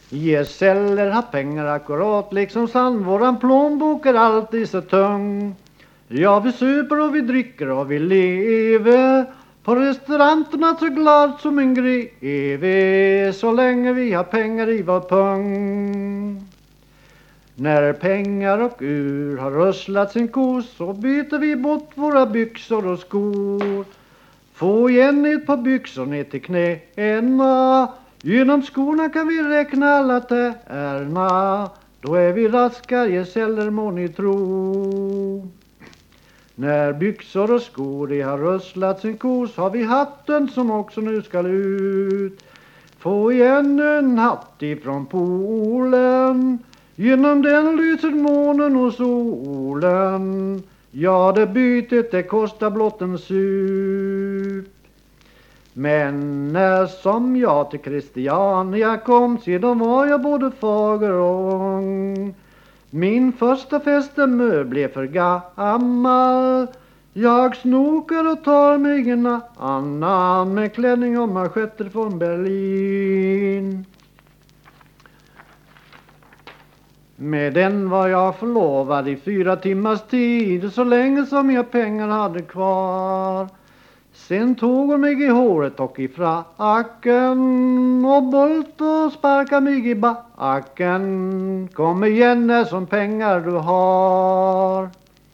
Gesäller har pengar akkurat liksom sand, våran plånbok är alltid så tung. Ja, vi super och vi dricker och vi lever på restauranterna så glad som en greve, så länge vi har pengar i vår pung. När pengar och ur har röslat sin kos så byter vi bort våra byxor och skor. Få igen ett par byxor ner till knäna, genom skorna kan vi räkna alla tärna. Då är vi raska, gesäller må ni tro. När byxor och skor de har röslat sin kos har vi hatten som också nu ska ut. Få igen en hatt ifrån polen, genom den lyser månen och solen. Ja, det bytet det kostar blott en sup. Men när som jag till Christiania kom, sedan var jag både fager och ung. Min första fästemö blev för gammal. Jag snokar och tar mig en annan med klänning och manschetter från Berlin. Med den var jag förlovad i 4 timmars tid, så länge som jag pengar hade kvar. Sen tog hon mig i håret och i fracken och bolt och sparkade mig i backen. Kom igen när som pengar du har.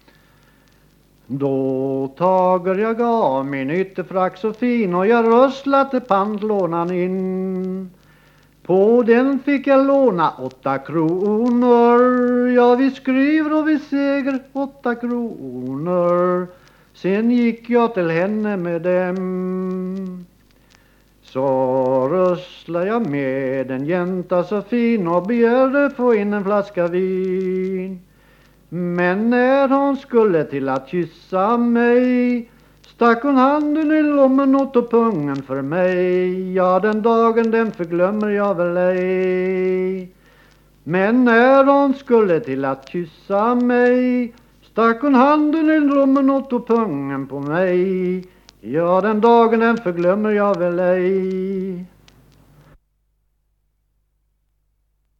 Då tager jag av min ytterfrack så fin och jag röslade pantlånan in. På den fick jag låna 8 kronor. Ja, vi skriver och vi säger 8 kronor. Sen gick jag till henne med dem. Så röslade jag med en jänta så fin och begärde få in en flaska vin. Men när hon skulle till att kyssa mig stack hon handen i lommen och tog pungen för mig. Ja, den dagen den förglömmer jag väl ej. Men när hon skulle till att kyssa mig stack hon handen i lommen och tog pungen på mig. Ja, den dagen den förglömmer jag väl ej.